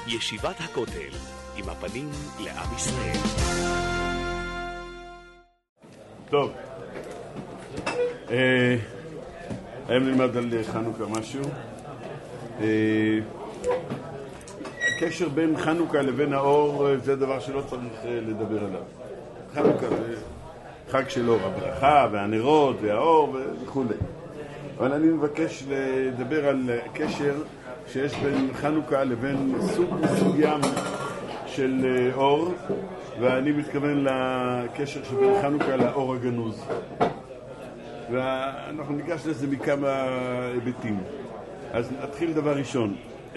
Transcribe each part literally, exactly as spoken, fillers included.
ישיבת הכותל, עם הפנים לעם ישראל. טוב, אה, היום נלמד על חנוכה משהו. אה, הקשר בין חנוכה לבין האור זה דבר שלא צריך לדבר עליו. חנוכה זה חג שלו, הברכה והנרות והאור וכו'. אבל אני מבקש לדבר על קשר שיש בין חנוכה לבין סוג מסוים של אור, ואני מתכוון לקשר שבין חנוכה לאור הגנוז. ואנחנו ניגש לזה מכמה היבטים. אז נתחיל דבר ראשון.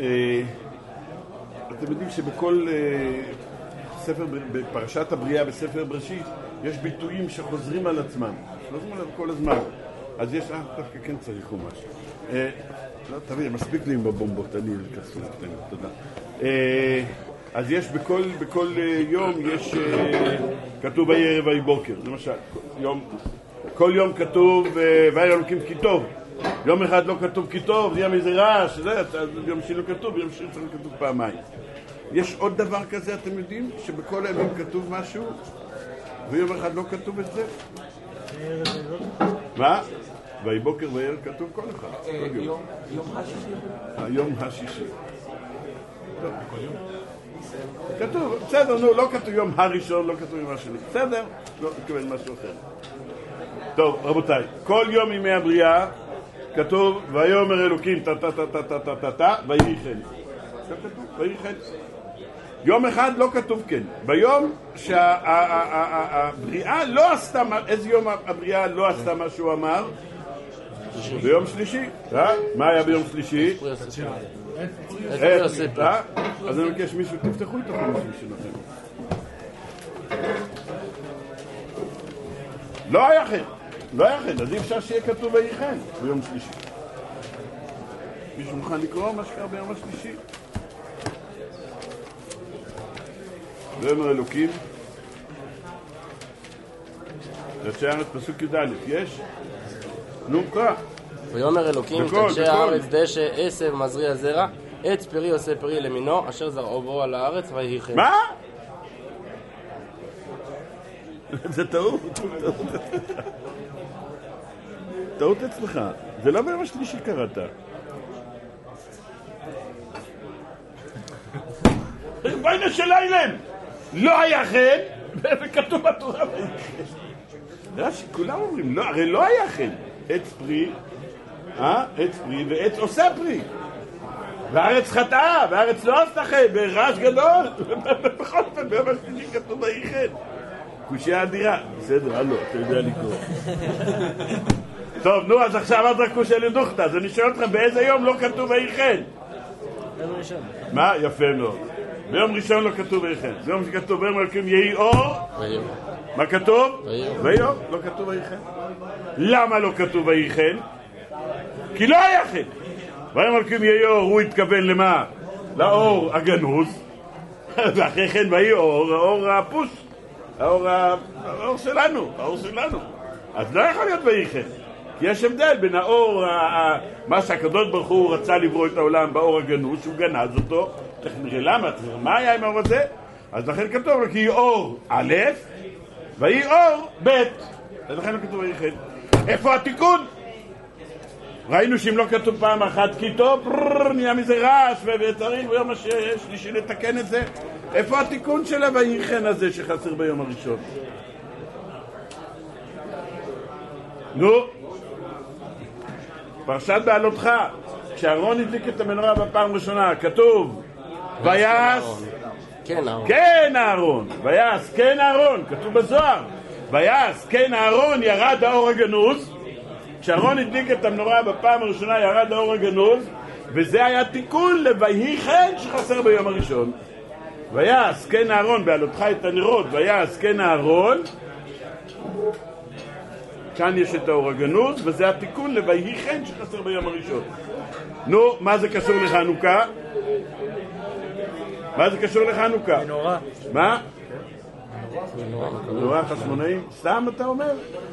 אתם יודעים שבכל ספר, בפרשת הבריאה בספר בראשית, יש ביטויים שחוזרים על עצמם. חוזרים עליו כל הזמן. אז יש, אה, דווקא כן צריך או משהו. לא, תביא, מספיק לי עם בבומבות, אני כסו, תודה. אז יש בכל, בכל יום, יש, כתוב בערב ויהי בוקר, למשל, יום, כל יום כתוב ויהי אלוקים כי טוב. יום אחד לא כתוב כי טוב, נהיה מזה רעש, יום שני לא כתוב, יום שני צריך כתוב פעמיים. יש עוד דבר כזה, אתם יודעים, שבכל הימים כתוב משהו, ויום אחד לא כתוב את זה? מה? ויהי בוקר ויהי כתוב כל אחד. יום השישי? היום השישי. כתוב, בסדר, נו, לא כתוב יום הראשון, לא כתוב יום השני. בסדר, לא נקבל משהו אחר. טוב, רבותיי, כל יום ימי הבריאה כתוב ויאמר אלוקים טה טה טה טה טה טה טה ויהי כן. זה כתוב, ויהי כן. יום אחד לא כתוב כן. ביום שהבריאה לא עשתה, איזה יום הבריאה לא עשתה מה שהוא אמר? ביום שלישי. מה היה ביום שלישי? אז אני מבקש מישהו, תפתחו את החומשים שלכם. לא היה כן. לא היה כן, אז אי אפשר שיהיה כתוב ויהי כן ביום שלישי. מישהו מוכן לקרוא מה שקרה ביום השלישי? ויאמר אלוקים אנשי הארץ פסוק י"א, יש? נו, קרא. ויאמר אלוקים אנשי הארץ דשא עשב מזריע זרע עץ פרי עושה פרי למינו אשר זרעו בו על הארץ ויהי כן. מה? זה טעות. טעות אצלך. זה לא ביום השלישי קראת. בואי נשאלה אליהם. לא היה כן, וכתוב בתורה ויהי כן. רש"י, כולם אומרים, לא, הרי לא היה כן. עץ פרי, אה? עץ פרי, ועץ עושה פרי. והארץ חטאה, והארץ לא עשתה כן, ברעש גדול. בכל פעם, ביום השלישי כתוב ויהי כן. קושיה אדירה. בסדר, הלו, אתה יודע לקרוא. טוב, נו, אז עכשיו עד רק קושיה לדוכתא. אז אני שואל אותך, באיזה יום לא כתוב ויהי כן? ביום ראשון. מה? יפה מאוד. ביום ראשון לא כתוב ויהי כן. ביום שכתוב ביום אלוקים יהי אור. מה כתוב? ויהי אור. לא כתוב ויהי כן. למה לא כתוב ויהי כן? כי לא היה כן. ביום אלוקים יהי אור, הוא התכוון למה? לאור הגנוז. ואחרי כן ויהי אור, האור הפוס. האור, האור שלנו, האור שלנו. אז לא יכול להיות ויהי כן. כי יש הבדל בין האור, מה שהקדוש ברוך הוא רצה לברוא את העולם באור הגנוז, שהוא גנז אותו. איך נראה למה? מה היה עם האור הזה? אז לכן כתוב לו כי היא אור א' והיא אור ב'. אז לכן לא כתוב ויהי כן. איפה התיקון? ראינו שאם לא כתוב פעם אחת כי טוב, נהיה מזה רעש וצריך ביום השלישי לתקן את זה. איפה התיקון של הויהי כן הזה שחסר ביום הראשון? נו, פרשת בעלותך, כשאהרון הדליק את המנורה בפעם ראשונה, כתוב ויעש כן אהרון. כן אהרון. ויעש כן אהרון, כתוב בזוהר. ויעש כן אהרון, ירד האור הגנוז. כשאהרון הדליק את המנורה בפעם הראשונה ירד האור הגנוז, וזה היה תיקון לויהי כן שחסר ביום הראשון. ויעש כן אהרון, בעלותך את הנרות, ויעש כן אהרון, כאן יש את האור הגנוז, וזה התיקון לויהי כן שחסר ביום הראשון. נו, מה זה קשור לחנוכה? מה זה קשור לחנוכה? מנורה. מה? מנורה חשמונאים? סתם אתה אומר?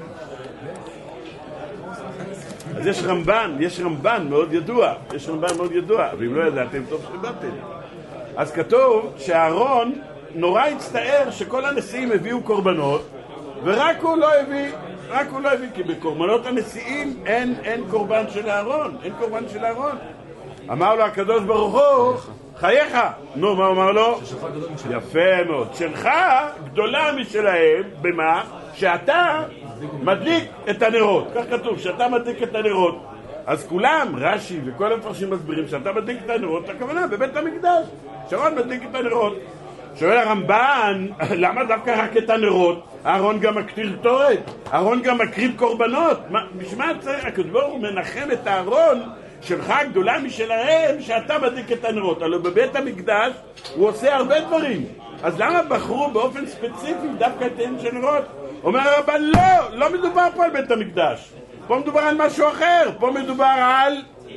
אז יש רמב"ן, יש רמב"ן מאוד ידוע, יש רמב"ן מאוד ידוע, ואם לא ידעתם, טוב שידעתם. אז כתוב שהארון נורא הצטער שכל הנשיאים הביאו קורבנות, ורק הוא לא הביא, רק הוא לא הביא, כי בקורבנות הנשיאים אין, אין קורבן של הארון, אין קורבן של הארון. אמר לו הקדוש ברוך הוא, חייך. נו, מה אמר לו? יפה מאוד. שלך גדולה משלהם, במה? שאתה מדליק את הנרות. כך כתוב, שאתה מדליק את הנרות. אז כולם, רש"י וכל המפרשים מסבירים שאתה מדליק את הנרות, הכוונה בבית המקדש. שרון מדליק את הנרות. שואל הרמב"ן, למה דווקא רק את הנרות? אהרון גם מקטיר קטורת, אהרון גם מקריב קורבנות. בשביל מה צריך? הקדוש ברוך הוא מנחם את אהרון שלך גדולה משלהם שאתה מדליק את הנרות. הלוא בבית המקדש הוא עושה הרבה דברים. אז למה בחרו באופן ספציפי דווקא את הנרות? אומר הרמב"ן, לא, לא מדובר פה על בית המקדש. פה מדובר על משהו אחר. פה מדובר על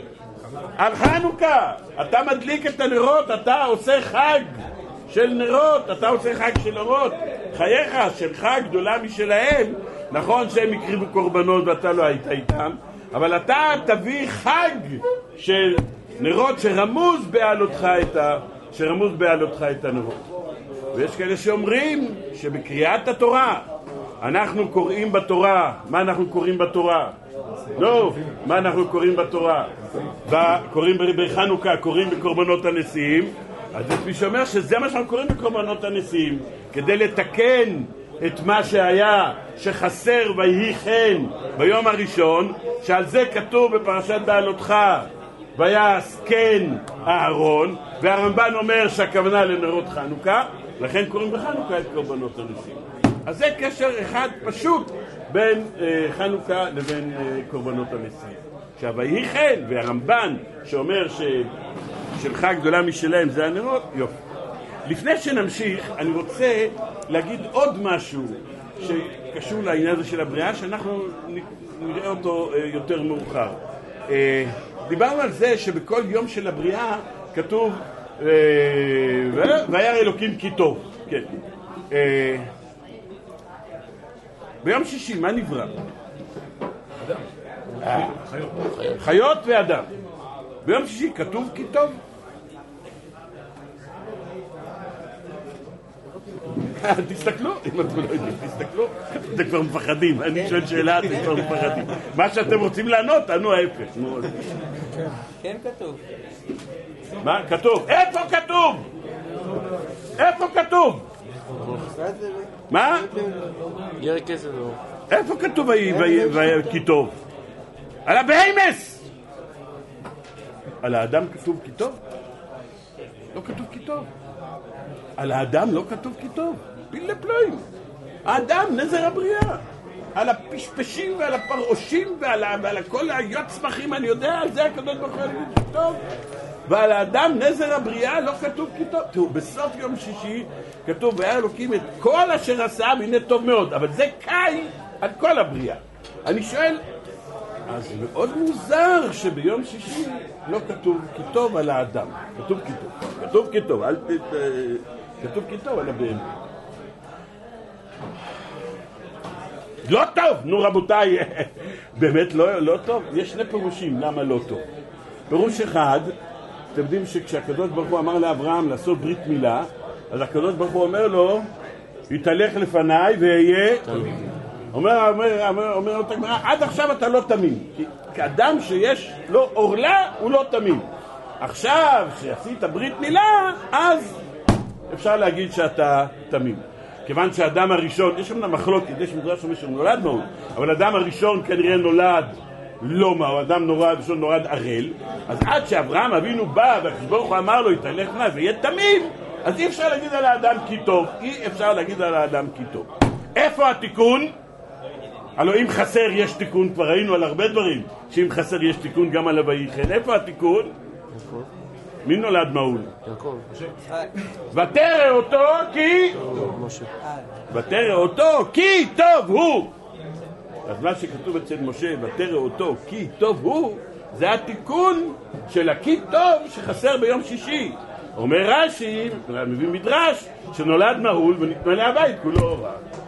על חנוכה. אתה מדליק את הנרות, אתה עושה חג של נרות, אתה עושה חג של נרות. חייך, שלך גדולה משלהם. נכון שהם הקריבו קורבנות ואתה לא היית איתם, אבל אתה תביא חג של נרות שרמוז בעלותך את ה... שרמוז בעלותך את הנרות. ויש כאלה שאומרים שבקריאת התורה אנחנו קוראים בתורה. מה אנחנו קוראים בתורה? לא, מה אנחנו קוראים בתורה? קוראים בחנוכה, קוראים בקורבנות הנשיאים. אז זה כפי שאומר שזה מה שאנחנו קוראים בקורבנות הנשיאים, כדי לתקן את מה שהיה שחסר ויהי חן ביום הראשון, שעל זה כתוב בפרשת בעלותך ויעש כן אהרון, והרמב"ן אומר שהכוונה לנרות חנוכה, לכן קוראים בחנוכה את קורבנות הנשיאים. אז זה קשר אחד פשוט בין אה, חנוכה לבין אה, קורבנות הנשיאים. עכשיו ויהי חן, והרמב"ן שאומר ש... שלך גדולה משלהם זה הנרות, יופי. לפני שנמשיך, אני רוצה להגיד עוד משהו שקשור לעניין הזה של הבריאה, שאנחנו נראה אותו יותר מאוחר. דיברנו על זה שבכל יום של הבריאה כתוב וירא אלוקים כי טוב. כן. ביום שישי מה נברא? אדם. חיות ואדם. ביום שישי כתוב כי טוב. תסתכלו, אם אתם לא יודעים, תסתכלו, אתם כבר מפחדים, אני שואל שאלה, אתם כבר מפחדים. מה שאתם רוצים לענות, ענו ההפך. כן כתוב. מה? כתוב. איפה כתוב? איפה כתוב? מה? ירא כסף. איפה כתוב כי טוב? על הבהמס! על האדם כתוב כי טוב? לא כתוב כי טוב. על האדם לא כתוב כי טוב. פיל לפלואים. האדם נזר הבריאה. על הפשפשים ועל הפרעושים ועל, ועל כל היות צמחים, אני יודע, על זה הקדוש ברוך הוא להגיד כי טוב. ועל האדם נזר הבריאה לא כתוב כי טוב. תראו, בסוף יום שישי כתוב וירא אלוקים את כל אשר עשה והנה טוב מאוד. אבל זה קאי על כל הבריאה. אני שואל, אז זה מאוד מוזר שביום שישי לא כתוב כי טוב על האדם. כתוב כי טוב. כתוב כי טוב. אל ת... כתוב כי טוב על הבהמה. לא טוב! נו רבותיי, באמת לא, לא טוב. יש שני פירושים למה לא טוב. פירוש אחד, אתם יודעים שכשהקדוש ברוך הוא אמר לאברהם לעשות ברית מילה, אז הקדוש ברוך הוא אומר לו, יתהלך לפניי ויהיה... אומר, אומר, אומר, אומר אותה גמרא, עד עכשיו אתה לא תמים. כי כאדם שיש לו אורלה, הוא לא תמים. עכשיו, שעשית ברית מילה, אז אפשר להגיד שאתה תמים. כיוון שהאדם הראשון, יש שם מחלוקת, יש מדרש שאומר שהוא נולד מאוד, אבל האדם הראשון כנראה נולד לא מה, האדם הראשון נולד ערל, אז עד שאברהם אבינו בא, והקדוש ברוך הוא אמר לו, יתהלך לפניי ויהיה תמים, אז אי אפשר להגיד על האדם כי טוב, אי אפשר להגיד על האדם כי טוב. איפה התיקון? הלוא אם חסר יש תיקון, כבר ראינו על הרבה דברים שאם חסר יש תיקון גם על ויהי חן. איפה התיקון? מי נולד מעול? יעקב. ותרא אותו כי ותרא אותו כי טוב הוא. אז מה שכתוב אצל משה ותרא אותו כי טוב הוא, זה התיקון של הכי טוב שחסר ביום שישי. אומר רש"י, מביא מדרש, שנולד מעול ונתמלא הבית כולו אורה.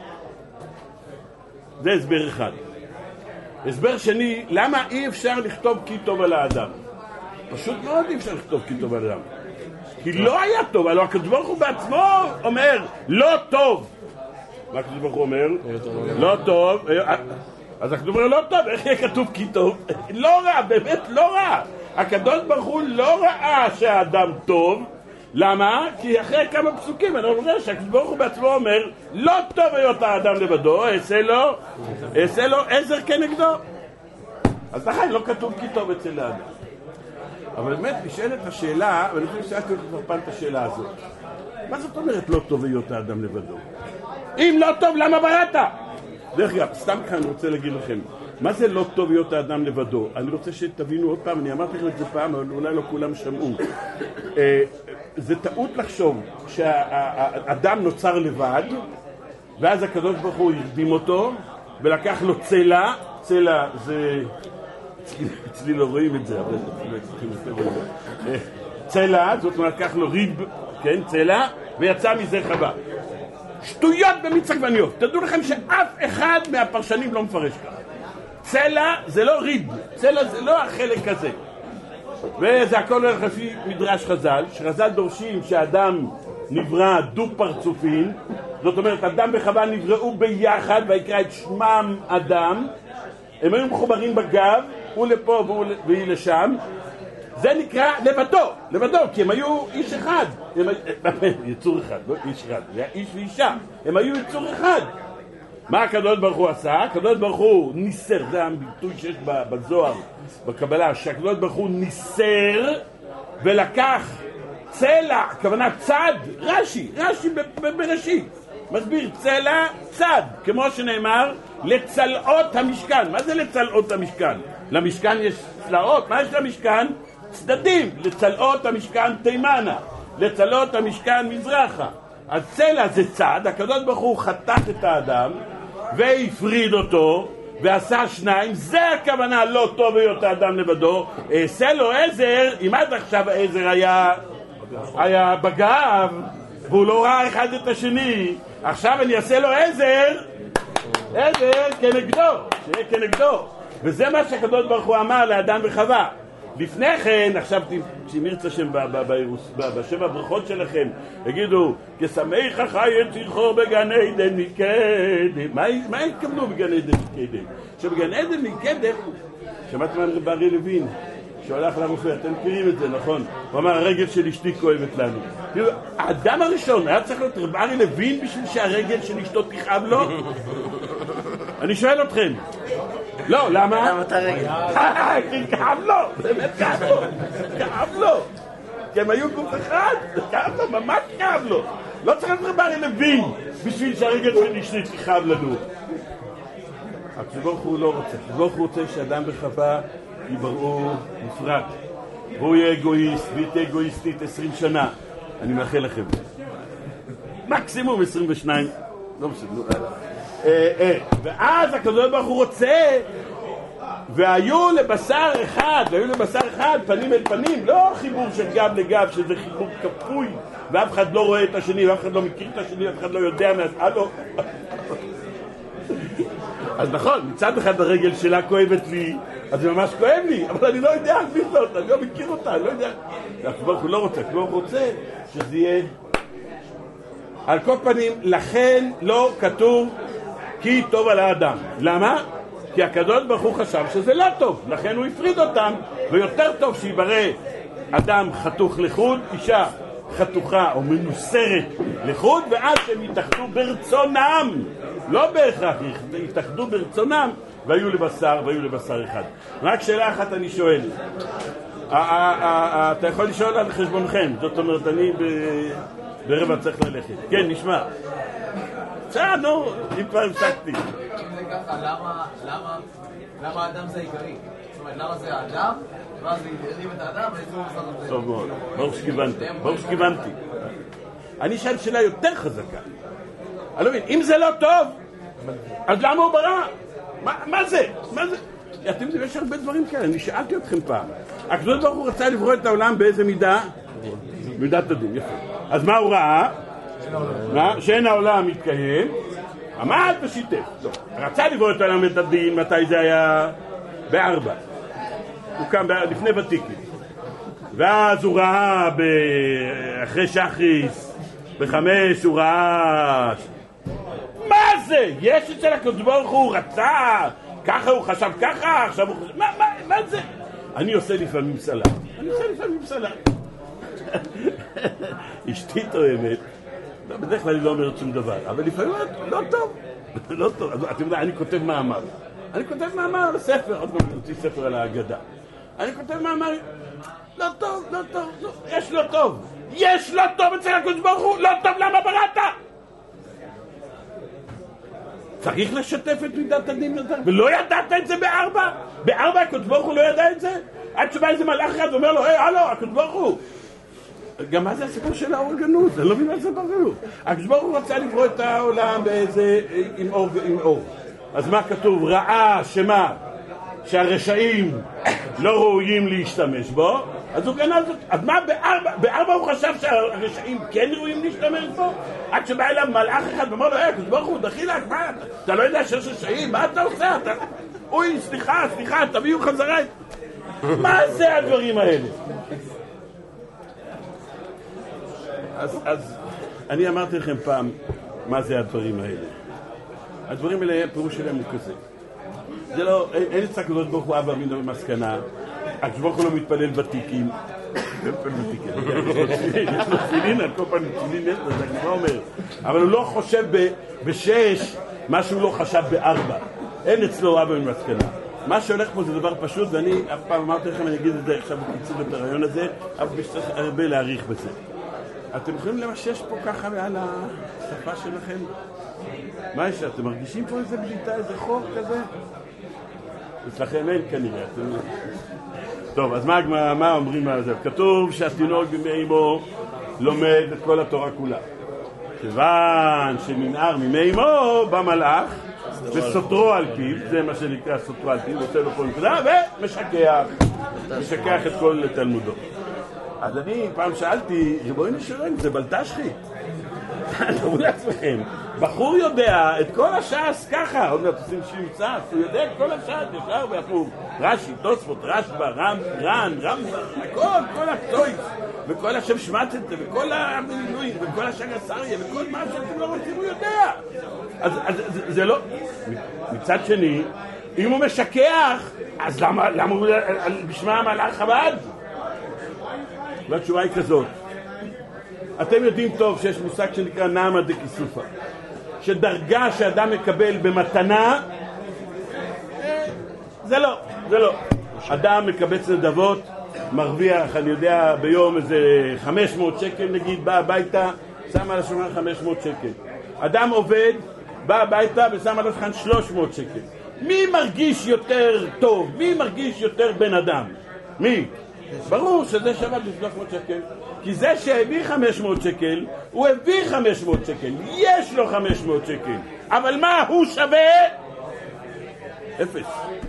זה הסבר אחד. הסבר שני, למה אי אפשר לכתוב כי טוב על האדם? פשוט מאוד אי אפשר לכתוב כי טוב על האדם. כי לא היה טוב, הלוא הקדוש ברוך הוא בעצמו אומר, לא טוב. מה הקדוש ברוך הוא אומר? לא טוב. אז הקדוש אומר, לא טוב, איך יהיה כתוב כי טוב? לא רע, באמת לא רע. הקדוש ברוך הוא לא ראה שהאדם טוב. למה? כי אחרי כמה פסוקים אני אומר שהקדוש ברוך הוא בעצמו אומר, לא טוב היות האדם לבדו, אעשה לו, אעשה לו עזר כנגדו. אז לכן לא כתוב כי טוב אצל האדם. אבל באמת נשאלת השאלה, ואני חושב ששאלתי אותך כבר פעם את השאלה הזאת. מה זאת אומרת לא טוב היות האדם לבדו? אם לא טוב, למה בראת? דרך אגב, סתם כאן אני רוצה להגיד לכם, מה זה לא טוב היות האדם לבדו? אני רוצה שתבינו עוד פעם, אני אמרתי לכם את זה פעם, אבל אולי לא כולם שמעו. זה טעות לחשוב שהאדם נוצר לבד, ואז הקדוש ברוך הוא הרדים אותו, ולקח לו צלע, צלע זה... אצלי לא רואים את זה, אבל צלע, זאת אומרת, לקח לו ריב, כן, צלע, ויצא מזה חווה. שטויות במיץ עגבניות. תדעו לכם שאף אחד מהפרשנים לא מפרש ככה. צלע זה לא ריב, צלע זה לא החלק הזה. וזה הכל הולך לפי מדרש חז"ל, שחז"ל דורשים שהאדם נברא דו פרצופין, זאת אומרת, אדם וחווה נבראו ביחד, ויקרא את שמם אדם, הם היו מחוברים בגב, הוא לפה והיא לשם, זה נקרא לבדו, לבדו, כי הם היו איש אחד, הם... יצור אחד, לא איש אחד, זה היה איש ואישה, הם היו יצור אחד. מה הקדוש ברוך הוא עשה? הקדוש ברוך הוא ניסר, זה הביטוי שיש בזוהר, בקבלה, שהקדוש ברוך הוא ניסר ולקח צלע, הכוונה צד, רש"י, רש"י בראשית, מסביר צלע, צד, כמו שנאמר, לצלעות המשכן. מה זה לצלעות המשכן? למשכן יש צלעות, מה יש למשכן? צדדים, לצלעות המשכן תימנה, לצלעות המשכן מזרחה. אז צלע זה צד, הקדוש ברוך הוא חתך את האדם והפריד אותו ועשה שניים, זה הכוונה לא טוב היות האדם לבדו, אעשה לו עזר, אם עד עכשיו העזר היה, היה בגב והוא לא ראה אחד את השני, עכשיו אני אעשה לו עזר, עזר כנגדו, שיהיה כנגדו. וזה מה שהקדוש ברוך הוא אמר לאדם וחווה. לפני כן, עכשיו כשמרצה שם בשבע הברכות שלכם, יגידו, כשמח החי יצחו בגן עדן מקדם. מה התכוונו בגן עדן מקדם? שבגן עדן מקדם, שמעתם על רב אריה לוין, שהולך לרופא, אתם מכירים את זה, נכון? הוא אמר, הרגל של אשתי כואבת לנו. האדם הראשון היה צריך להיות רב אריה לוין בשביל שהרגל של אשתו תכאב לו? אני שואל אתכם. לא, למה? למה אתה רגל? כי כאב לו, באמת כאב לו, כאב לו. כי הם היו גוף אחד, כאב לו, ממש כאב לו. לא צריך להיות רב אריה לוין בשביל שהרגל של אשתי תכאב לנו. הקדוש ברוך הוא לא רוצה, הקדוש ברוך הוא רוצה שאדם וחווה יבראו נפרד, והוא יהיה אגואיסט, והיא תהיה אגואיסטית עשרים שנה. אני מאחל לכם. מקסימום עשרים ושניים, לא בסדר. ואז הקדוש ברוך הוא רוצה, והיו לבשר אחד, והיו לבשר אחד, פנים אל פנים, לא חיבור של גב לגב, שזה חיבור כפוי, ואף אחד לא רואה את השני, ואף אחד לא מכיר את השני, ואף אחד לא יודע מה... הלו. אז נכון, מצד אחד הרגל שלה כואבת לי, אז זה ממש כואב לי, אבל אני לא יודע מי זאת, אני לא מכיר אותה, אני לא יודע. הקדוש הוא לא רוצה, הקדוש רוצה שזה יהיה... על כל פנים, לכן לא כתוב כי טוב על האדם. למה? כי הקדוש ברוך הוא חשב שזה לא טוב, לכן הוא הפריד אותם, ויותר טוב שיברא אדם חתוך לחוד, אישה חתוכה או מנוסרת לחוד, ואז הם יתאחדו ברצונם, לא בהכרח, יתאחדו ברצונם, והיו לבשר, והיו לבשר אחד. רק שאלה אחת אני שואל, אתה יכול לשאול על חשבונכם, זאת אומרת, אני ברבע צריך ללכת. כן, נשמע. בסדר, נו, אם כבר הפסקתי. אם זה ככה, למה האדם זה העיקרי? זאת אומרת, למה זה האדם, ואז ירים את האדם, ויצאו בסדר זה. טוב מאוד, ברוך שכיוונתי, ברוך שכיוונתי. אני שאל שאלה יותר חזקה. אני לא מבין, אם זה לא טוב, אז למה הוא ברא? מה זה? מה זה? אתם יודעים, יש הרבה דברים כאלה, אני שאלתי אתכם פעם. הקדוש ברוך הוא רצה לברוא את העולם באיזה מידה? מידת הדין, יפה. אז מה הוא ראה? שאין העולם מתקיים, עמד ושיתף. רצה לברוא את העולם את הדין, מתי זה היה? בארבע. הוא קם לפני ותיקין. ואז הוא ראה אחרי שחריס, בחמש הוא ראה... מה זה? יש אצל הקדוש ברוך הוא רצה, ככה הוא חשב ככה, עכשיו הוא חשב... מה, מה, מה זה? אני עושה לפעמים סלט. אני עושה לפעמים סלט. אשתי תואמת, בדרך כלל אני לא אומרת שום דבר, אבל לפעמים לא טוב. לא טוב. אתם יודעים, אני כותב מאמר. אני כותב מאמר לספר, עוד פעם תוציא ספר על ההגדה. אני כותב מאמר, לא טוב, לא טוב, לא, יש לא טוב. יש לא טוב אצל הקדוש ברוך הוא, לא טוב, למה בראת? צריך לשתף את מידת הדין יותר, ולא ידעת את זה בארבע? בארבע הקדוש ברוך הוא לא ידע את זה? עד שבא איזה מלאך אחד ואומר לו, היי, הלו, הקדוש ברוך הוא. גם מה זה הסיפור של האורגנות? אני לא מבין מה זה ברור. הקדוש ברוך הוא רצה לברוא את העולם באיזה, עם אור ועם אור. אז מה כתוב? ראה שמה? שהרשעים לא ראויים להשתמש בו, אז הוא גנב זאת. אז מה בארבע, בארבע הוא חשב שהרשעים כן ראויים להשתמש בו? עד שבא אליו מלאך אחד ואומר לו, היי, הקדוש ברוך הוא, דחילק, מה? אתה לא יודע שיש רשעים? מה אתה עושה? אתה... אוי, סליחה, סליחה, תביאו חזרה. מה זה הדברים האלה? אז, אז אני אמרתי לכם פעם מה זה הדברים האלה. הדברים האלה, הפירוש שלהם הוא כזה. זה לא, אין, אין אצל הקדוש ברוך הוא אבא אבינו במסקנה, הקדוש ברוך הוא לא מתפלל בתיקים. לא מתפלל בתיקים, יש לו תפילין, על כל פעם תפילין יש לו, זה כבר אומר. אבל הוא לא חושב ב, בשש מה שהוא לא חשב בארבע. אין אצלו אבא במסקנה. מה שהולך פה זה דבר פשוט, ואני אף פעם אמרתי לכם, אני אגיד את זה עכשיו בקיצור את הרעיון הזה, אבל יש הרבה להעריך בזה. אתם יכולים למשש פה ככה מעל השפה שלכם? מה יש? אתם מרגישים פה איזה בליטה, איזה חור כזה? אצלכם אין כנראה. טוב, אז מה, מה אומרים על זה? כתוב שהתינוק בימי אמו לומד את כל התורה כולה. כיוון שננער מימי אמו במלאך, וסותרו על פיו, זה מה שנקרא סותרו על פיו, עושה לו פה נקודה, ומשכח, משכח את כל תלמודו. אז אני פעם שאלתי, ריבונו של עולם, זה בלטשחי. תראו לעצמכם, בחור יודע את כל הש"ס ככה, עוד מעט עושים שימצא, הוא יודע את כל הש"ס, ישר והפוך, רש"י, תוספות, רשב"א, ר"ן, ר"ן, הכל, כל הקטויס, וכל השם שמצת, וכל המילואים, וכל השגה סריה, וכל מה שאתם לא רוצים, הוא יודע. אז זה לא... מצד שני, אם הוא משכח, אז למה הוא בשמה המלאך עבד? והתשובה היא כזאת. אתם יודעים טוב שיש מושג שנקרא נעמה דקיסופה, שדרגה שאדם מקבל במתנה, זה לא, זה לא. אדם מקבץ נדבות, מרוויח, אני יודע, ביום איזה חמש מאות שקל נגיד, בא הביתה, שם על השולחן חמש מאות שקל. אדם עובד, בא הביתה ושם על השולחן שלוש מאות שקל. מי מרגיש יותר טוב? מי מרגיש יותר בן אדם? מי? ברור שזה שווה ב-שלוש מאות שקל, כי זה שהביא חמש מאות שקל, הוא הביא חמש מאות שקל, יש לו חמש מאות שקל, אבל מה הוא שווה? אפס.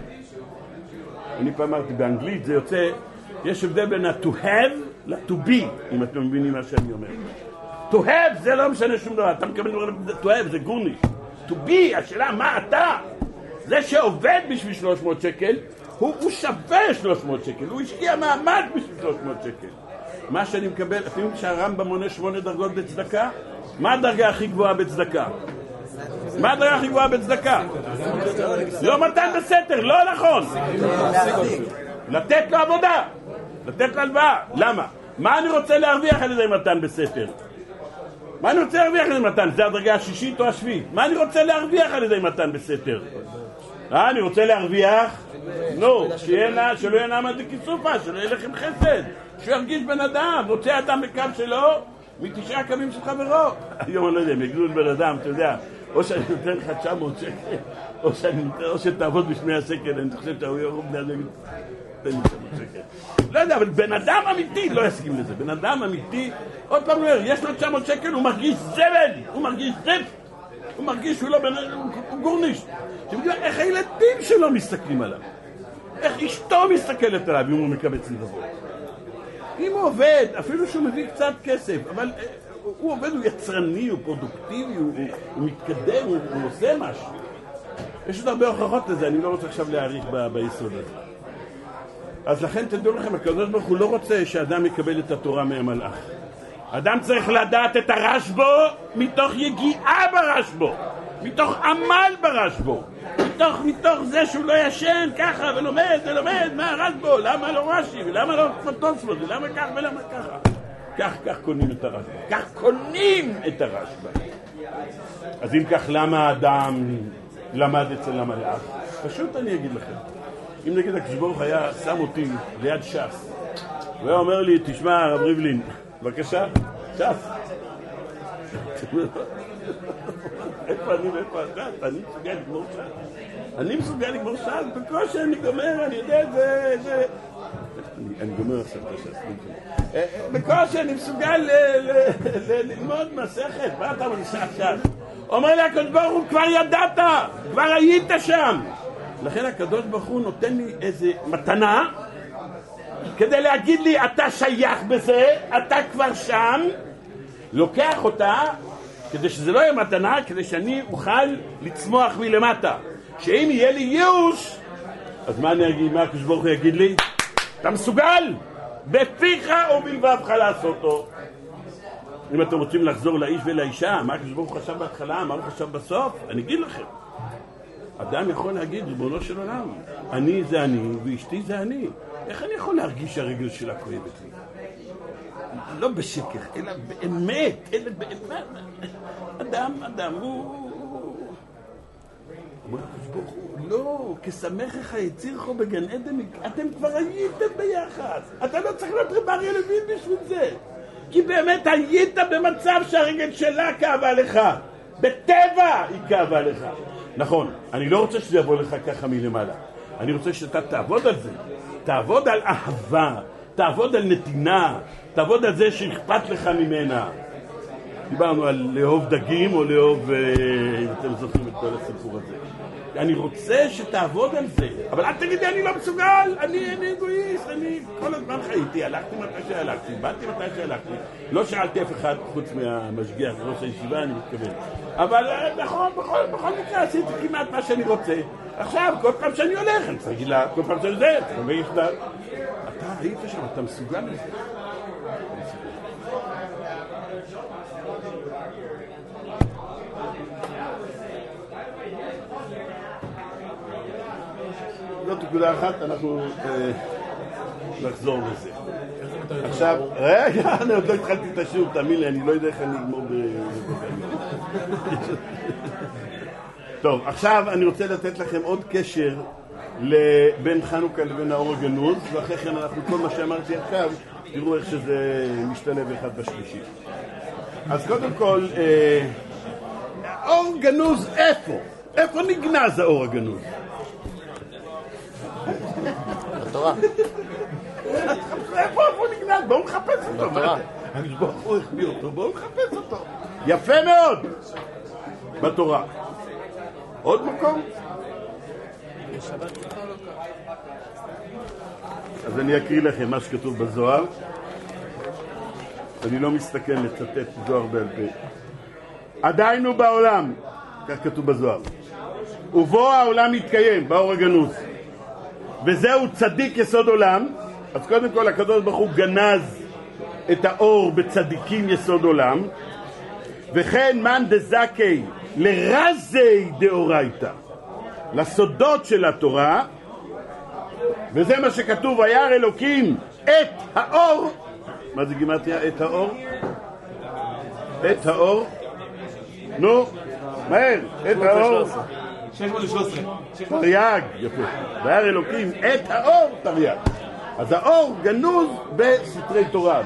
אני פעם אמרתי באנגלית, זה יוצא, יש הבדל בין ה-to have ל-to be, אם אתם מבינים מה שאני אומר. to have זה לא משנה שום דבר, אתה מקבל to have, זה גורניש. to be, השאלה מה אתה? זה שעובד בשביל שלוש מאות שקל, הוא, הוא שווה שלוש מאות שקל, הוא השקיע מעמד בשביל שלוש מאות שקל. מה שאני מקבל, אתם יודעים שהרמב"ם מונה שמונה דרגות בצדקה? מה הדרגה הכי גבוהה בצדקה? מה הדרגה הכי גבוהה בצדקה? לא מתן בסתר, לא נכון. לתת לו עבודה, לתת לו הלוואה. למה? מה אני רוצה להרוויח על ידי מתן בסתר? מה אני רוצה להרוויח על ידי מתן? זה הדרגה השישית או השביעית? מה אני רוצה להרוויח על ידי מתן בסתר? אה, אני רוצה להרוויח? נו, שלא יהיה נעמה דקיסופה, שלא יהיה לכם חסד, שהוא ירגיש בן אדם, רוצה אדם בקו שלו מתשעה קווים של חברו. היום אני לא יודע, הם יגלו בן אדם, אתה יודע, או שאני נותן לך תשע מאות שקל, או שאני נותן, או שתעבוד בשמי השקל, אני חושב שאתה יורוב בני אדם, תן לי תשע מאות שקל. לא יודע, אבל בן אדם אמיתי לא יסכים לזה, בן אדם אמיתי, עוד פעם אומר, יש לו תשע מאות שקל, הוא מרגיש זבל, הוא מרגיש זבל, הוא מרגיש שהוא לא בן אדם, הוא גורניש. איך הילדים שלו מסתכלים עליו, איך אשתו מסתכלת עליו אם הוא מקבץ נדבות. אם הוא עובד, אפילו שהוא מביא קצת כסף, אבל הוא עובד, הוא יצרני, הוא פרודוקטיבי, הוא, הוא מתקדם, הוא, הוא עושה משהו. יש עוד הרבה הוכחות לזה, אני לא רוצה עכשיו להעריך ב, ביסוד הזה. אז לכן תדעו לכם, הקדוש ברוך הוא לא רוצה שאדם יקבל את התורה מהמלאך. אדם צריך לדעת את הרשב"ו מתוך יגיעה ברשב"ו, מתוך עמל ברשב"ו, מתוך, מתוך זה שהוא לא ישן ככה ולומד ולומד מה הרשב"ו, למה לא רש"י ולמה לא תוספות ולמה כך ולמה ככה. כך, כך קונים את הרשב"ו, כך קונים את הרשב"ו. אז אם כך, למה האדם למד אצל המלאך? פשוט אני אגיד לכם. אם נגיד הקדוש ברוך הוא היה שם אותי ליד ש"ס, הוא היה אומר לי, תשמע הרב ריבלין, בבקשה, ש"ס. איפה אני ואיפה ש"ס? אני מסוגל לגמור ש"ס. אני מסוגל לגמור ש"ס, בקושי אני גומר, אני יודע, זה... זה... אני גומר עכשיו את הש"ס. בקושי אני מסוגל ללמוד מסכת. מה אתה אומר ש"ס ש"ס? אומר לי הקדוש ברוך הוא, כבר ידעת, כבר היית שם. לכן הקדוש ברוך הוא נותן לי איזה מתנה כדי להגיד לי, אתה שייך בזה, אתה כבר שם, לוקח אותה כדי שזה לא יהיה מתנה, כדי שאני אוכל לצמוח מלמטה. שאם יהיה לי ייאוש, אז מה אני אגיד, מה הקדוש ברוך הוא יגיד לי? אתה מסוגל בפיך ובלבבך לעשותו. אם אתם רוצים לחזור לאיש ולאישה, מה הקדוש ברוך הוא חשב בהתחלה, מה הוא חשב בסוף, אני אגיד לכם. אדם יכול להגיד, ריבונו של עולם, אני זה אני ואשתי זה אני. איך אני יכול להרגיש שהרגל שלה כואבת לי? לא בשקר, אלא באמת, אלא באמת. אדם, אדם, הוא... אומר הקדוש ברוך הוא, לא, כשמחך יצירכו בגן עדן, אתם כבר הייתם ביחד. אתה לא צריך להיות רב אריה לוין בשביל זה. כי באמת היית במצב שהרגל שלה כאבה לך. בטבע היא כאבה לך. נכון, אני לא רוצה שזה יבוא לך ככה מלמעלה. אני רוצה שאתה תעבוד על זה. תעבוד על אהבה, תעבוד על נתינה, תעבוד על זה שאכפת לך ממנה. דיברנו על לאהוב דגים או לאהוב, אם אתם זוכרים את כל הסיפור הזה. אני רוצה שתעבוד על זה, אבל אל תגידי אני לא מסוגל, אני, אני אגואיסט, אני כל הזמן חייתי, הלכתי מתי שהלכתי, באתי מתי שהלכתי, לא שאלתי אף אחד חוץ מהמשגיח, ראש הישיבה, אני מתכוון. אבל נכון, בכל, בכל מקרה עשיתי כמעט מה שאני רוצה. עכשיו, כל פעם שאני הולך, אני צריך לה, כל פעם שאני זה, אתה מבין שאתה... אתה היית שם, אתה מסוגל לזה. זאת נקודה אחת, אנחנו נחזור לזה. עכשיו, רגע, אני עוד לא התחלתי את השיעור, תאמין לי, אני לא יודע איך אני אגמור ב... טוב, עכשיו אני רוצה לתת לכם עוד קשר בין חנוכה לבין האור הגנוז, ואחרי כן אנחנו, כל מה שאמרתי עכשיו, תראו איך שזה משתלב אחד בשלישי. אז קודם כל, האור גנוז איפה? איפה נגנז האור הגנוז? בתורה. איפה איפה נגנז? בואו נחפש אותו. בתורה. אני ברוך הוא החביא אותו, בואו נחפש אותו. יפה מאוד. בתורה. עוד מקום? אז אני אקריא לכם מה שכתוב בזוהר. אני לא מסתכל לצטט זוהר בעל פה. עדיין הוא בעולם, כך כתוב בזוהר. ובו העולם מתקיים, באור הגנוז. וזהו צדיק יסוד עולם. אז קודם כל הקדוש ברוך הוא גנז את האור בצדיקים יסוד עולם. וכן מן דזכי לרזי דאורייתא, לסודות של התורה. וזה מה שכתוב, וירא אלוקים את האור. מה זה גימטריה? את האור? את האור? נו, מהר, את האור. שש מאות ושלוש עשרה. תרי"ג, יפה. וירא אלוקים את האור, תרי"ג. אז האור גנוז בסתרי תורה,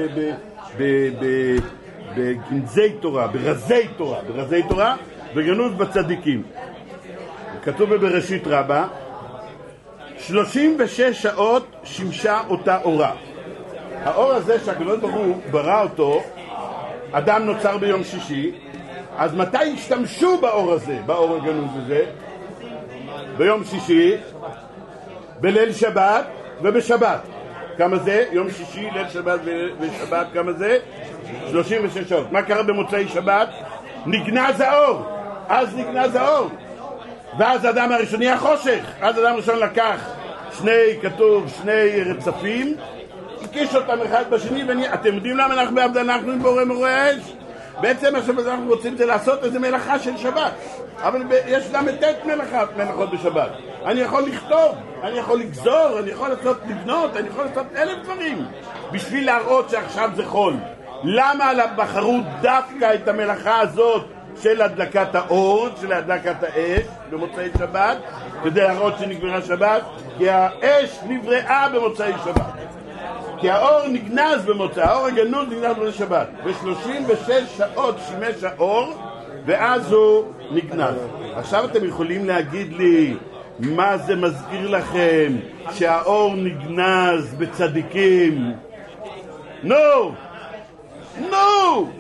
בגנזי תורה, ברזי תורה, ברזי תורה, וגנוז בצדיקים. כתוב בבראשית רבה, שלושים ושש שעות שימשה אותה אורה. האור הזה שהקדוש ברוך הוא ברא אותו, אדם נוצר ביום שישי, אז מתי השתמשו באור הזה, באור הגנוז הזה? ביום שישי, בליל שבת ובשבת. כמה זה? יום שישי, ליל שבת ושבת, כמה זה? שלושים ושש שעות. מה קרה במוצאי שבת? נגנז האור. אז נגנז האור. ואז האדם הראשון היה חושך. אז האדם הראשון לקח שני, כתוב, שני רצפים, הקיש אותם אחד בשני, ואתם יודעים למה אנחנו בעבד אנחנו עם בורא מורה האש? בעצם מה שאנחנו רוצים זה לעשות איזה מלאכה של שבת, אבל יש גם את מלאכה, מלאכות בשבת. אני יכול לכתוב, אני יכול לגזור, אני יכול לעשות לבנות, אני יכול לעשות אלף דברים בשביל להראות שעכשיו זה חול. למה בחרו דווקא את המלאכה הזאת של הדלקת האור, של הדלקת האש במוצאי שבת, כדי להראות שנגמרה שבת? כי האש נבראה במוצאי שבת, כי האור נגנז במוצאי, האור הגנוז נגנז במוצאי שבת, ב-שלושים ושש שעות שימש האור ואז הוא נגנז. עכשיו אתם יכולים להגיד לי מה זה מזכיר לכם שהאור נגנז בצדיקים? נו! נו!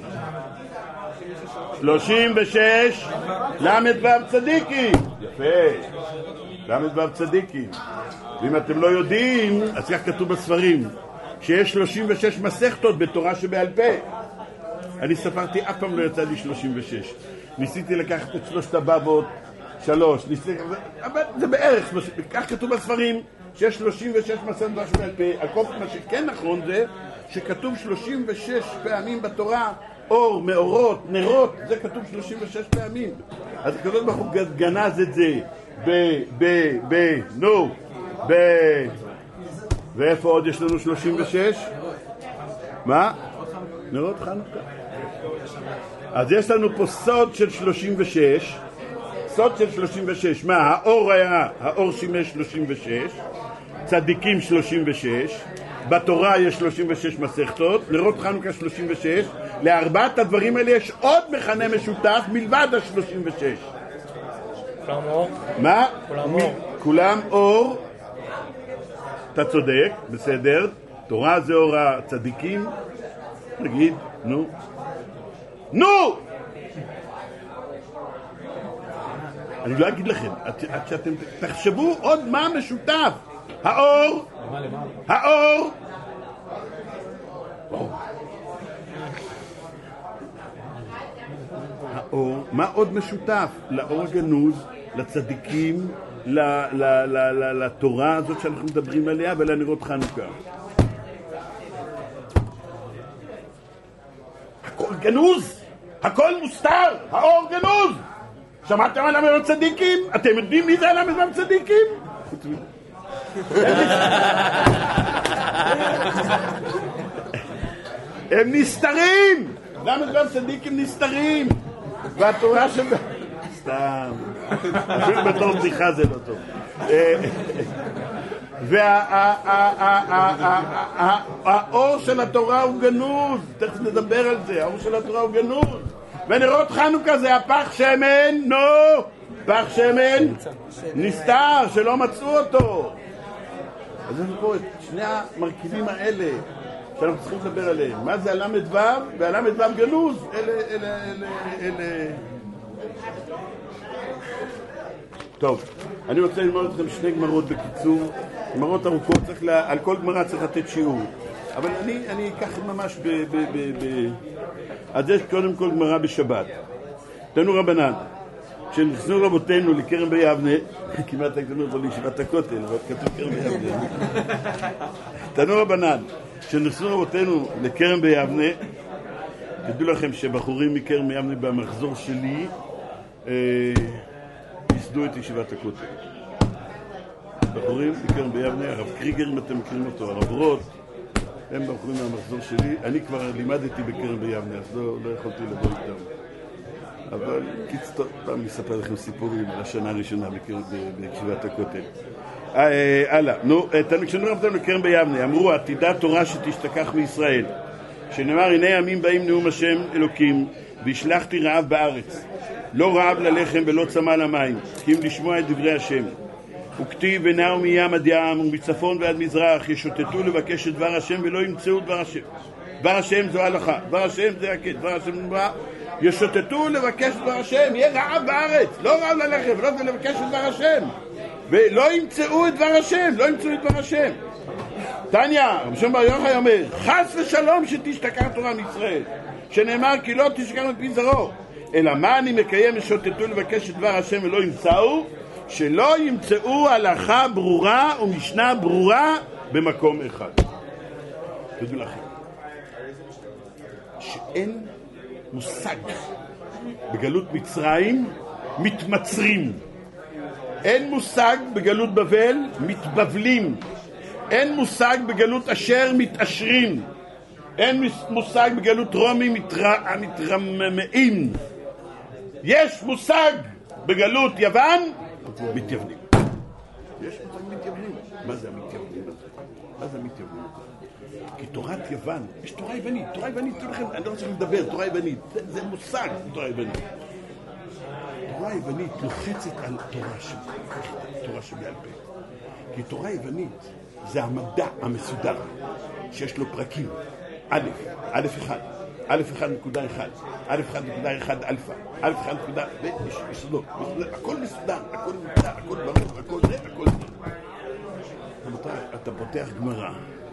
שלושים ושש למד ואב צדיקים. יפה, למד ואב צדיקים. ואם אתם לא יודעים, אז כך כתוב בספרים, שיש שלושים ושש מסכתות בתורה שבעל פה. אני ספרתי, אף פעם לא יצא לי שלושים ושש. ניסיתי לקחת את שלושת הבבות, שלוש, ניסיתי, אבל זה בערך, כך כתוב בספרים, שיש שלושים ושש מסכתות בתורה שבעל פה. הכל מה שכן נכון זה שכתוב שלושים ושש פעמים בתורה, אור, מאורות, נרות, זה כתוב שלושים ושש פעמים. אז הקדוש ברוך הוא גנז את זה ב, ב, ב, נו, ב... ואיפה עוד יש לנו שלושים ושש? מה? נרות חנוכה. אז יש לנו פה סוד של שלושים ושש, סוד של שלושים ושש. מה? האור היה, האור שימש שלושים ושש, צדיקים שלושים ושש, בתורה יש שלושים ושש מסכתות, נרות חנוכה שלושים ושש. לארבעת הדברים האלה יש עוד מכנה משותף מלבד ה-שלושים ושש. כולם אור? מה? כולם אור. כולם אור. אתה צודק, בסדר. תורה זה אור הצדיקים. נגיד, נו. נו! אני לא אגיד לכם, עד שאתם תחשבו עוד מה משותף. האור, האור, האור, מה עוד משותף? לאור הגנוז, לצדיקים, לתורה הזאת שאנחנו מדברים עליה ולנרות חנוכה. הכל גנוז, הכל מוסתר, האור גנוז. שמעתם על המלאכות צדיקים? אתם יודעים מי זה על המלאכות צדיקים? הם נסתרים. למה גם צדיקים נסתרים? והתורה של... סתם. אפילו בתור בדיחה זה לא טוב. והאור של התורה הוא גנוז. תכף נדבר על זה. האור של התורה הוא גנוז. ונרות חנוכה זה הפח שמן. נו! פח שמן נסתר, שלא מצאו אותו. אז יש פה את שני המרכיבים האלה שאנחנו צריכים לדבר עליהם. מה זה הלמד וו והלמד וו גנוז? אלה, אלה, אלה, אלה. טוב, אני רוצה ללמוד אתכם שני גמרות בקיצור. גמרות ארוכות, צריך לה, על כל גמרה צריך לתת שיעור. אבל אני, אני אקח ממש ב... ב, ב, ב... אז יש קודם כל גמרה בשבת. תנו רבנן. כשנכנסו רבותינו לכרם ביבנה, כמעט הגדנו אותו לישיבת הכותל, אבל כתוב כרם ביבנה. תנו רבנן, כשנכנסו רבותינו לכרם ביבנה, תדעו לכם שבחורים מכרם ביבנה במחזור שלי ייסדו את ישיבת הכותל. בחורים מכרם ביבנה, הרב קריגר אם אתם מכירים אותו, הרב רוט, הם בחורים מהמחזור שלי. אני כבר לימדתי בכרם ביבנה, אז לא, לא יכולתי לבוא איתם. אבל קיצור, פעם נספר לכם סיפורים על השנה הראשונה בישיבת הכותל. הלאה, נו, כשאנו רבתם לכרם ביבנה, אמרו, עתידה תורה שתשתכח מישראל, שנאמר, הנה ימים באים נאום השם אלוקים, והשלחתי רעב בארץ, לא רעב ללחם ולא צמא למים, כי אם לשמוע את דברי השם. וכתיב ונעו מים עד ים, ומצפון ועד מזרח, ישוטטו לבקש את דבר השם ולא ימצאו דבר השם. דבר השם זו הלכה, דבר השם זה הקט, דבר השם נברא, ישוטטו לבקש דבר השם, יהיה רעב בארץ, לא רעב ללחם, ולא לבקש את דבר השם, ולא ימצאו את דבר השם, לא ימצאו את דבר השם. תניה, רבי שמעון בר יוחאי אומר, חס ושלום שתשתכח תורה מישראל, שנאמר כי לא תשתכח מפי זרעו, אלא מה אני מקיים ישוטטו לבקש את דבר השם ולא ימצאו, שלא ימצאו הלכה ברורה ומשנה ברורה במקום אחד. תדעו לכם שאין מושג בגלות מצרים מתמצרים, אין מושג בגלות בבל מתבבלים, אין מושג בגלות אשר מתעשרים, אין מושג בגלות רומי מתר... מתרממים. יש מושג בגלות יוון מתייוונים. יש מושג מתייוונים. מה זה המתייוונים הזה? מה זה המתייוונים הזה? כי תורת יוון, יש תורה יוונית, תורה יוונית, אני לא רוצה לדבר, תורה יוונית, זה, זה מושג תורה יוונית. תורה יוונית לוחצת על תורה של, תורה שבעל פה. כי תורה יוונית זה המדע המסודר שיש לו פרקים. א', א' אחד, א' אחד נקודה אחד, א' אחד נקודה אחד אלפא, א' אחד נקודה, ויש יסודות, הכל מסודר, הכל מסודר, הכל ברור, הכל זה, הכל זה. אתה פותח גמרא,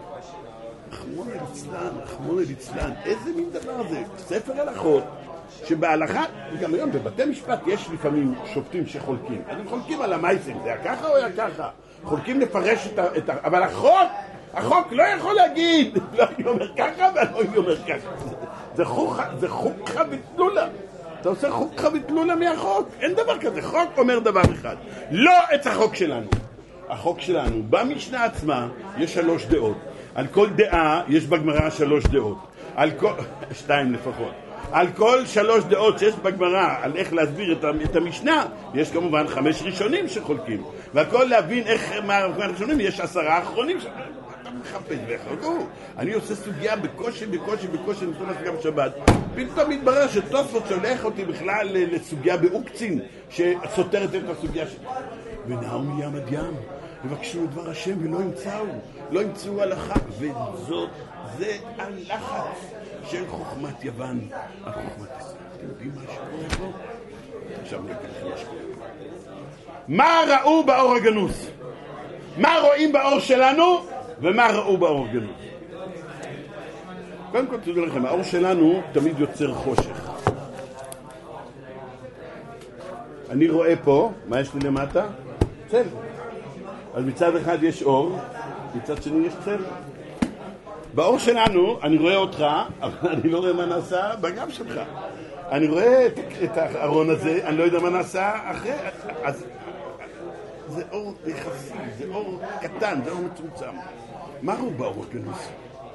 רחמון אליצלן, רחמון אליצלן, איזה מין דבר זה? ספר הלכות, שבהלכה, וגם היום בבתי משפט יש לפעמים שופטים שחולקים, אז הם חולקים על המייסים, זה היה ככה או היה ככה? חולקים לפרש את ה... אבל החוק, החוק לא יכול להגיד, לא אני אומר ככה ולא אני אומר ככה. זה חוק, זה חוק ותלולה. אתה עושה חוק ותלולה מהחוק, אין דבר כזה. חוק אומר דבר אחד, לא את החוק שלנו. החוק שלנו, במשנה עצמה יש שלוש דעות. על כל דעה יש בגמרא שלוש דעות. על כל... שתיים לפחות. על כל שלוש דעות שיש בגמרא על איך להסביר את המשנה, יש כמובן חמש ראשונים שחולקים. ועל כל להבין איך מה הראשונים יש עשרה אחרונים שאתה מחפש וחלקו. אני עושה סוגיה בקושי, בקושי, בקושי, אני עושה סוגיה בשבת. פתאום מתברר שתוספות שולח אותי בכלל לסוגיה באוקצין שסותרת את הסוגיה שלי. ונאו מים עד ים, יבקשו את דבר השם ולא ימצאו, לא ימצאו הלכה. וזאת, זה הלחץ של חוכמת יוון על חוכמת ישראל. אתם יודעים מה שקורה פה? עכשיו אני אגיד לכם מה שקורה פה. מה ראו באור הגנוז? מה רואים באור שלנו? ומה ראו באור הגנוז? קודם כל תדעו לכם, האור שלנו תמיד יוצר חושך. אני רואה פה, מה יש לי למטה? צל. אז מצד אחד יש אור, מצד שני יש צל. באור שלנו, אני רואה אותך, אבל אני לא רואה מה נעשה בגב שלך. אני רואה את, את הארון הזה, אני לא יודע מה נעשה אחרי. אז זה אור יחסי, זה אור קטן, זה אור מצומצם. מה ראו באור הגנוז?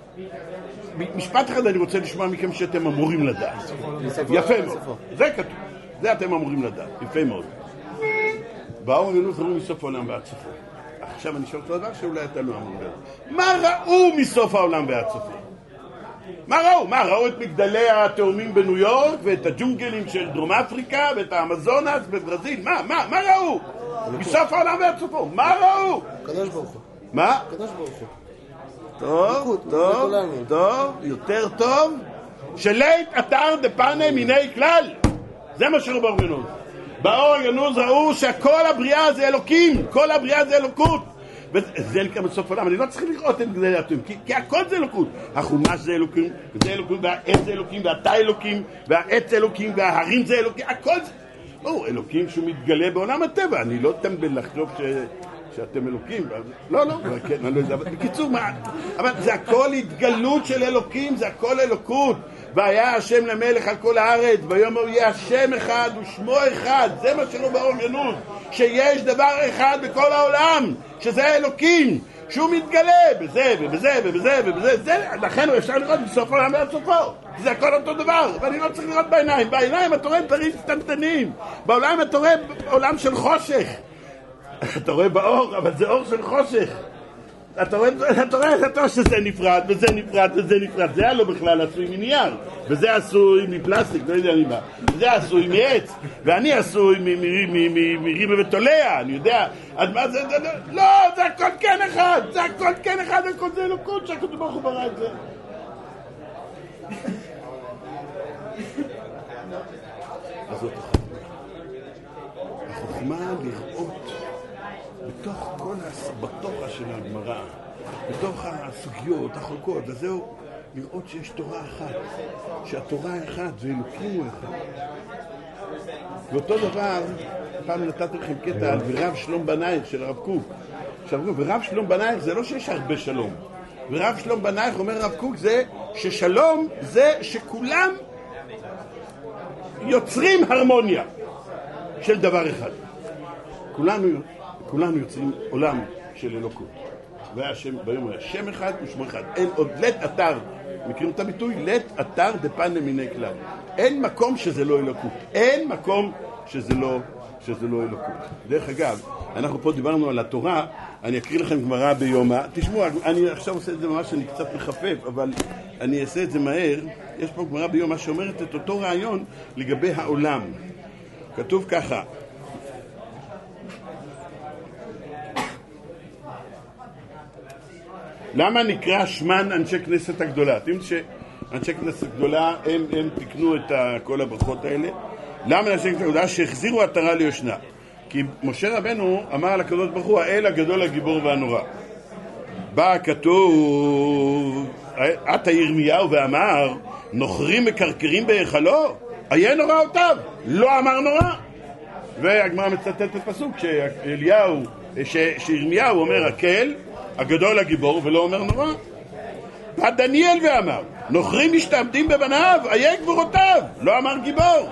משפט אחד אני רוצה לשמוע מכם שאתם אמורים לדעת. יפה מאוד. זה כתוב. זה אתם אמורים לדעת. יפה מאוד. באור הגנוז ראו מסוף העולם ועד סופו. עכשיו אני שואל אותו דבר שאולי אתה לא אמור לדעת. מה ראו מסוף העולם ועד סופו? מה ראו? מה, ראו את מגדלי התאומים בניו יורק ואת הג'ונגלים של דרום אפריקה ואת האמזונס בברזיל? מה, מה, מה ראו? מסוף העולם ועד סופו. מה ראו? קדוש ברוך הוא. מה? קדוש ברוך הוא. טוב, טוב, טוב, יותר טוב. שלית אתר דפני מיני כלל. זה מה שראו באור הגנוז. באור הגנוז ראו שכל הבריאה זה אלוקים, כל הבריאה זה אלוקות. וזה נקרא בסוף העולם, אני לא צריך לראות את גדלי התאומים, כי, כי הכל זה אלוקות. החומש זה אלוקים, וזה אלוקים, והעץ זה אלוקים, והתא אלוקים, והעץ אלוקים, וההרים זה אלוקים, הכל זה... או, אלוקים שהוא מתגלה בעולם הטבע, אני לא תמבל לחשוב ש... שאתם אלוקים, לא, לא, כן, אני לא יודע, בקיצור, מה, אבל זה הכל התגלות של אלוקים, זה הכל אלוקות. והיה השם למלך על כל הארץ, ויאמר יהיה השם אחד ושמו אחד. זה מה שלא באור הגנוז, שיש דבר אחד בכל העולם, שזה האלוקים, שהוא מתגלה בזה ובזה ובזה ובזה. זה, לכן הוא אפשר לראות בסוף העולם ועד סופו, זה הכל אותו דבר, ואני לא צריך לראות בעיניים. בעיניים אתה רואה דברים קטנטנים, בעולם אתה רואה עולם של חושך. אתה רואה באור, אבל זה אור של חושך. אתה רואה, אתה רואה, אתה רואה שזה נפרד, וזה נפרד, וזה נפרד. זה היה לו בכלל עשוי מנייר, וזה עשוי מפלסטיק, לא יודע אני מה. זה עשוי מעץ, ואני עשוי מרימה ותולע, אני יודע. אז מה זה, זה, לא, זה הכל כן אחד, זה הכל כן אחד, הכל זה אלוקות, שהקדוש ברוך הוא ברא את זה. אז זאת החוכמה. החוכמה לראות בתוך כל הסבתוכה של הגמרא, בתוך הסוגיות, החולקות, וזהו, לראות שיש תורה אחת, שהתורה האחת ואלוקים הוא אחד. ואותו דבר, פעם נתתי לכם קטע על ורב שלום בנייך של הרב קוק. עכשיו, ורב שלום בנייך זה לא שיש הרבה שלום. ורב שלום בנייך, אומר הרב קוק, זה ששלום זה שכולם יוצרים הרמוניה של דבר אחד. כולנו, כולנו יוצרים עולם של אלוקות. והשם, ביום היה שם אחד ושמו אחד. אין עוד לית אתר, מכירים את הביטוי? לית אתר דפן למיני כלל. אין מקום שזה לא אלוקות. אין מקום שזה לא, שזה לא אלוקות. דרך אגב, אנחנו פה דיברנו על התורה, אני אקריא לכם גמרא ביומא. תשמעו, אני עכשיו עושה את זה ממש, אני קצת מחפף, אבל אני אעשה את זה מהר. יש פה גמרא ביומא שאומרת את אותו רעיון לגבי העולם. כתוב ככה, למה נקרא שמן אנשי כנסת הגדולה? אתם יודעים שאנשי כנסת הגדולה הם, הם תקנו את כל הברכות האלה. למה אנשי כנסת הגדולה? שהחזירו עטרה ליושנה. כי משה רבנו אמר על הקדוש ברוך הוא, האל הגדול, הגיבור והנורא. בא כתוב, עתה ירמיהו ואמר, נוכרים מקרקרים בהיכלו, היה נורא אותיו, לא אמר נורא. והגמרא מצטטת את פסוק שאליהו, שירמיהו אומר הקל, הגדול הגיבור, ולא אומר נורא. בא דניאל ואמר, נוכרים משתעבדים בבניו, היה גבורותיו, לא אמר גיבור.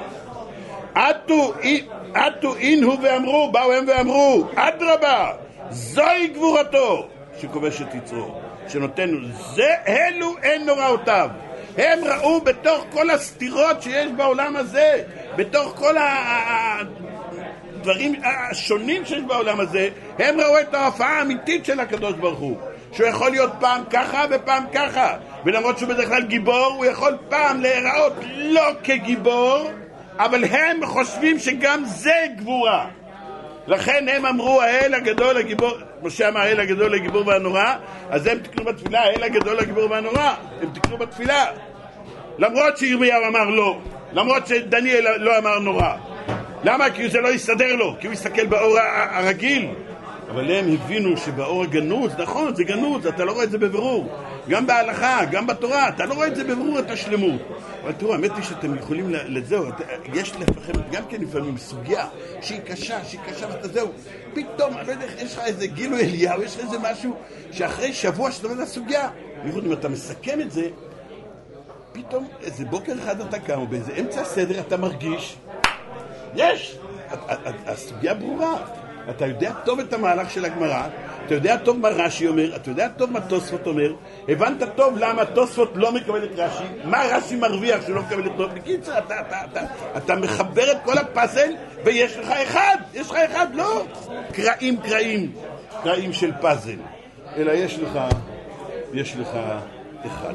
עטו אינו ואמרו, באו הם ואמרו, אדרבה, זוהי גבורתו, שכובש את יצרו, שנותן, זה אלו אין נוראותיו. הם ראו בתוך כל הסתירות שיש בעולם הזה, בתוך כל הדברים השונים שיש בעולם הזה, הם ראו את ההופעה האמיתית של הקדוש ברוך הוא, שהוא יכול להיות פעם ככה ופעם ככה, ולמרות שהוא בדרך כלל גיבור, הוא יכול פעם להיראות לא כגיבור, אבל הם חושבים שגם זה גבורה. לכן הם אמרו, האל הגדול הגיבור, משה אמר האל הגדול הגיבור והנורא, אז הם תקנו בתפילה, האל הגדול הגיבור והנורא, הם תקנו בתפילה. למרות שירמיהו אמר לא, למרות שדניאל לא אמר נורא. למה? כי זה לא יסתדר לו, כי הוא יסתכל באור הרגיל. אבל הם הבינו שבאור הגנוז, נכון, זה גנוז, אתה לא רואה את זה בבירור. גם בהלכה, גם בתורה, אתה לא רואה את זה בבירור, את השלמות. אבל תראו, האמת היא שאתם יכולים לזהו, יש לפעמים, גם כן לפעמים סוגיה שהיא קשה, שהיא קשה ואתה זהו. פתאום, אני לא יודע, יש לך איזה גילו אליהו, יש לך איזה משהו שאחרי שבוע שאתה רואה את הסוגיה, בייחוד אם אתה מסכם את זה, פתאום איזה בוקר אחד אתה קם, באיזה אמצע הסדר אתה מרגיש, יש! הסוגיה ברורה. אתה יודע טוב את המהלך של הגמרא, אתה יודע טוב מה רש"י אומר, אתה יודע טוב מה תוספות אומר, הבנת טוב למה תוספות לא מקבל את רש"י, מה רש"י מרוויח שלא מקבל את תוספות. בקיצור, אתה, אתה, אתה, אתה מחבר את כל הפאזל ויש לך אחד, יש לך אחד, לא קרעים קרעים, קרעים של פאזל, אלא יש לך, יש לך אחד.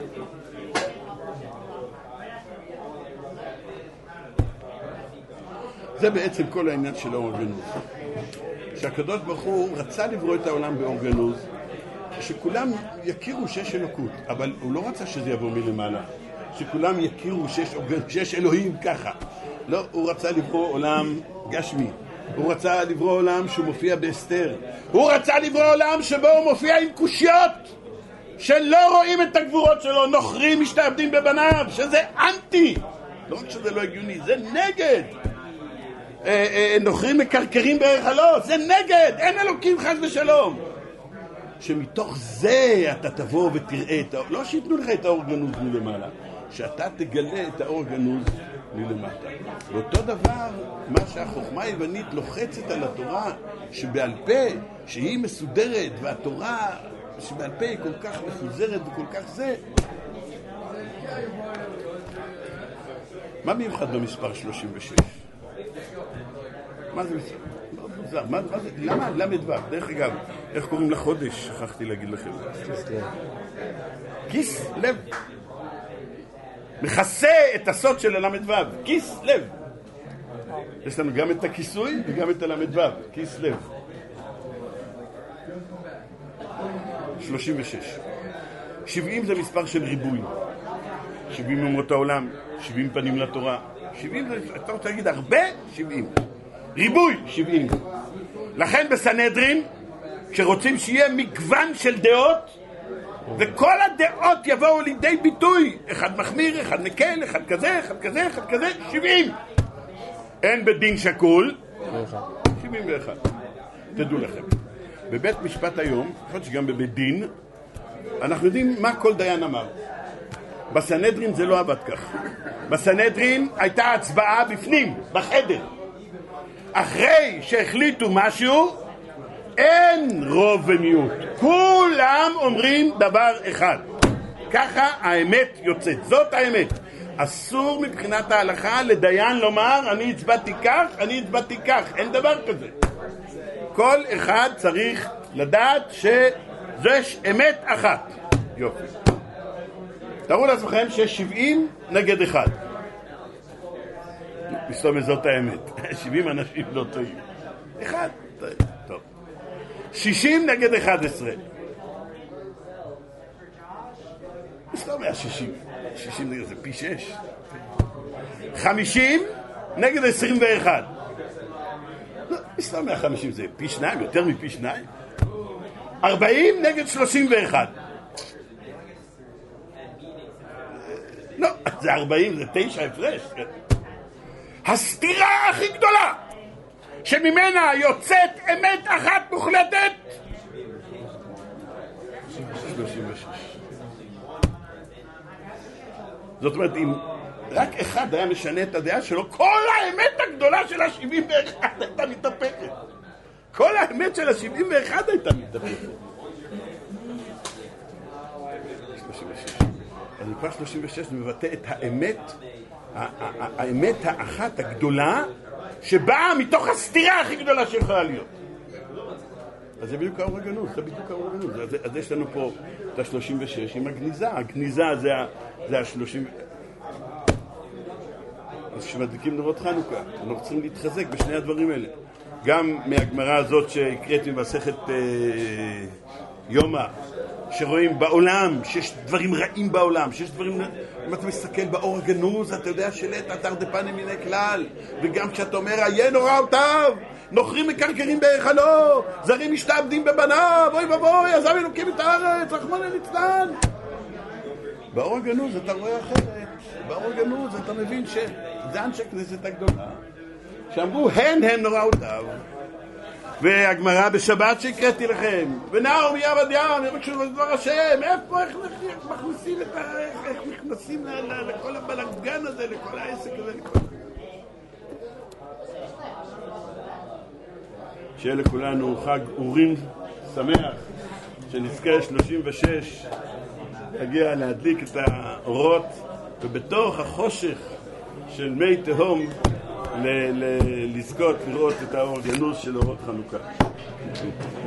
זה בעצם כל העניין של האור הגנוז. שהקדוש ברוך הוא רצה לברוא את העולם באור גנוז, שכולם יכירו שיש אלוקות, אבל הוא לא רצה שזה יבוא מלמעלה, שכולם יכירו שיש, שיש אלוהים ככה. לא, הוא רצה לברוא עולם גשמי, הוא רצה לברוא עולם שהוא מופיע באסתר, הוא רצה לברוא עולם שבו הוא מופיע עם קושיות, שלא רואים את הגבורות שלו, נוכרים משתעבדים בבניו, שזה אנטי, לא רק שזה לא הגיוני, זה נגד. נוכרים מקרקרים בהיכלו, זה נגד, אין אלוקים חס ושלום. שמתוך זה אתה תבוא ותראה את האור, לא שיתנו לך את האור גנוז מלמעלה, שאתה תגלה את האור גנוז מלמטה. ואותו דבר, מה שהחוכמה היוונית לוחצת על התורה שבעל פה, שהיא מסודרת, והתורה שבעל פה היא כל כך מפוזרת וכל כך זה. מה מיוחד במספר שלושים ושש? מה זה מספר? מאוד מוזר. מה, מה זה? למה? למד ו'? דרך אגב, איך קוראים לחודש? שכחתי להגיד לכם. כיס לב. כיס לב. מכסה את הסוד של הלמד ו'. כיס לב. יש לנו גם את הכיסוי וגם את הלמד ו'. כיס לב. שלושים ושש. שבעים זה מספר של ריבוי. שבעים אומות העולם. שבעים פנים לתורה. שבעים זה, אתה רוצה להגיד הרבה? שבעים. ריבוי, שבעים. לכן בסנהדרין, כשרוצים שיהיה מגוון של דעות, וכל הדעות יבואו לידי ביטוי, אחד מחמיר, אחד מקל, אחד כזה, אחד כזה, אחד כזה, שבעים. אין בדין שקול, שבעים ואחת. תדעו לכם, בבית משפט היום, יכול שגם בבית דין, אנחנו יודעים מה כל דיין אמר. בסנהדרין זה לא עבד כך. בסנהדרין הייתה הצבעה בפנים, בחדר. אחרי שהחליטו משהו, אין רוב ומיעוט. כולם אומרים דבר אחד. ככה האמת יוצאת. זאת האמת. אסור מבחינת ההלכה לדיין לומר אני הצבעתי כך, אני הצבעתי כך. אין דבר כזה. כל אחד צריך לדעת שזה אמת אחת. יופי. תראו לעצמכם שיש שבעים נגד אחד. מסתום זאת האמת. שבעים אנשים לא טועים. אחד. טוב. שישים נגד אחד עשרה. מסתום מהשישים. שישים נגד זה פי שש. חמישים נגד עשרים ואחד. לא, מסתום מהחמישים זה פי שניים, יותר מפי שניים. ארבעים נגד שלושים ואחד. לא, זה ארבעים, זה תשע הפרש. הסתירה הכי גדולה שממנה יוצאת אמת אחת מוחלטת שלושים ושש. זאת אומרת, אם רק אחד היה משנה את הדעה שלו, כל האמת הגדולה של ה-שבעים ואחת הייתה מתהפכת. כל האמת של ה-שבעים ואחת הייתה מתהפכת. שלושים ושש. אז כבר שלושים ושש מבטא את האמת, האמת האחת הגדולה שבאה מתוך הסתירה הכי גדולה שיכולה להיות. אז זה בדיוק האור הגנוז, זה בדיוק האור הגנוז. אז, אז יש לנו פה את ה-שלושים ושש עם הגניזה. הגניזה זה, זה ה-שלושים... אז כשמדליקים נרות חנוכה, אנחנו צריכים להתחזק בשני הדברים האלה. גם מהגמרא הזאת שהקראתי במסכת אה, יומא, שרואים בעולם, שיש דברים רעים בעולם, שיש דברים... אם אתה מסתכל באור הגנוז, אתה יודע שלט אתר דפני מיני כלל. וגם כשאתה אומר, היה נורא אותיו, נוכרים מקרקרים בהיכלו, זרים משתעבדים בבניו, אוי ובוי, עזב אלוקים את הארץ, רחמנא ליצלן. באור הגנוז אתה רואה אחרת. באור הגנוז אתה מבין שזה אנשי כנסת הגדולה, שאמרו, הן הן נורא אותיו. והגמרא בשבת שהקראתי לכם, ונאו מיעבד ים, יבקשו לדבר השם, איפה, איך מכניסים את ה... איך נכנסים לכל הבלגן הזה, לכל העסק הזה, לכל... שיהיה לכולנו חג אורים שמח, שנזכה שלושים ושש, תגיע להדליק את האורות, ובתוך החושך של מי תהום, ל- ל- לזכות לראות את האור הגנוז של אורות חנוכה.